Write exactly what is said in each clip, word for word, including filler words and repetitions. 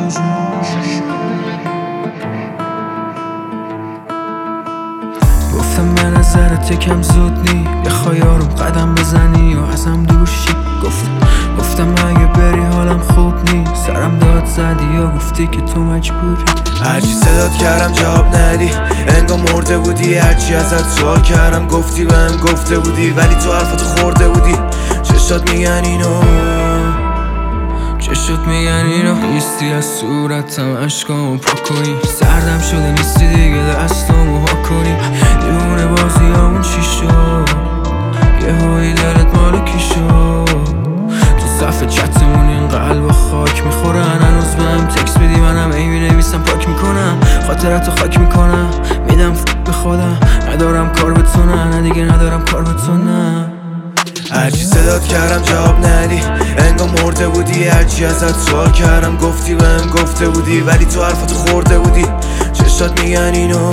گفتم به نظرت یکم زود نی بخوای آروم قدم بزنی و ازم دوشی. گفتم گفتم اگه بری حالم خوب نی. سرم داد زدی یا گفتی که تو مجبوری. هرچی صدات کردم جواب ندی، انگار مرده بودی. هرچی ازت سوال کردم گفتی بهم گفته بودی، ولی تو حرفتو خورده بودی. چشات میگن اینو چشات میگن اینو نیستی، از صورتم عشقامو پاک کنی. سردم شده نیستی دیگه دستامو ها کنی. دیوونه بازی همون چی شد؟ یه هایی دلت مالو کی شد؟ تو صفحه چتمون این قلب خاک میخورن. هنوز بهم تکس بدی منم ای مینویسم پاک میکنم. خاطرتو خاک میکنم میدم ف به خودم. ندارم کار به تو نه نه دیگه ندارم کار به تو نه. هرچی صدات کردم جواب ندی، انگار مرده بودی. هرچی ازت سوال کردم گفتی بهم گفته بودی، ولی تو حرفتو خورده بودی. چشات میگن اینو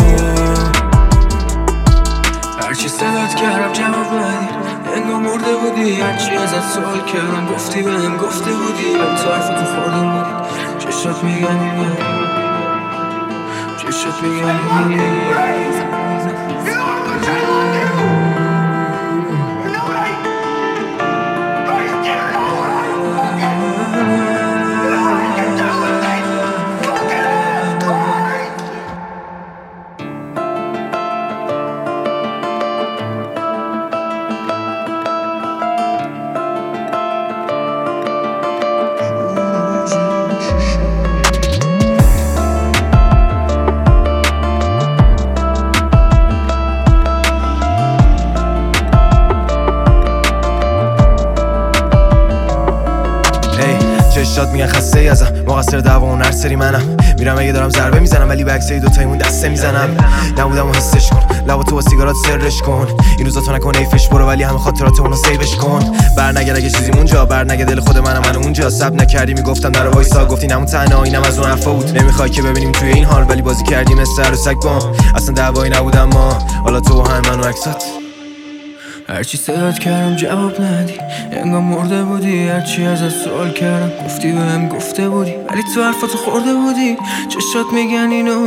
هرچی صدات کردم جواب ندی، انگار مرده بودی. هرچی ازت سوال کردم گفتی بهم گفته بودی، ولی تو حرفتو خورده بودی. چشات میگن اینو چشات میگن اینو چشات میگن خسته ای ازم، مقصر دعوا اون هر سری منم. میرم اگه دارم ضربه میزنم، ولی به عکسای دوتایمون دسته میزنم. نبودم و حسش کن، لبا تو با سیگارات سرش کن. این روزا تو نکن ایفش برو، ولی همه خاطرات اونو سیوش کن. بر نگرد اگه چیزی اونجا، بر نگرد دل خود منم من اونجا. سب نکردی میگفتم در وایسا، گفتی نمون تنها اینم از اون حرفا بود. نمیخوای که ببینیم توی این حال، ولی بازی کردیم مثل و سگ با. اصلا دعوایی نبود اما حالا تو و هم من و عکسات. هرچی صدات کردم جواب ندی، انگار مرده بودی. هرچی ازت سوال کردم گفتی بهم گفته بودی، ولی تو حرفتو خورده بودی. چشات میگن اینو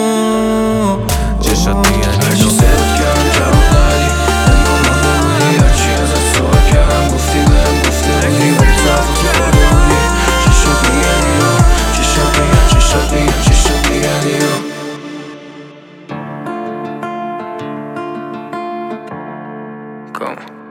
چشات میگن اینو هرچی صدات کردم جواب ندی، انگار مرده بودی. هرچی ازت سوال کردم گفتی بهم گفته بودی، ولی تو حرفتو خورده بودی. چشات میگن اینو چشات میگن چشات میگن چشات میگن اینو Come on.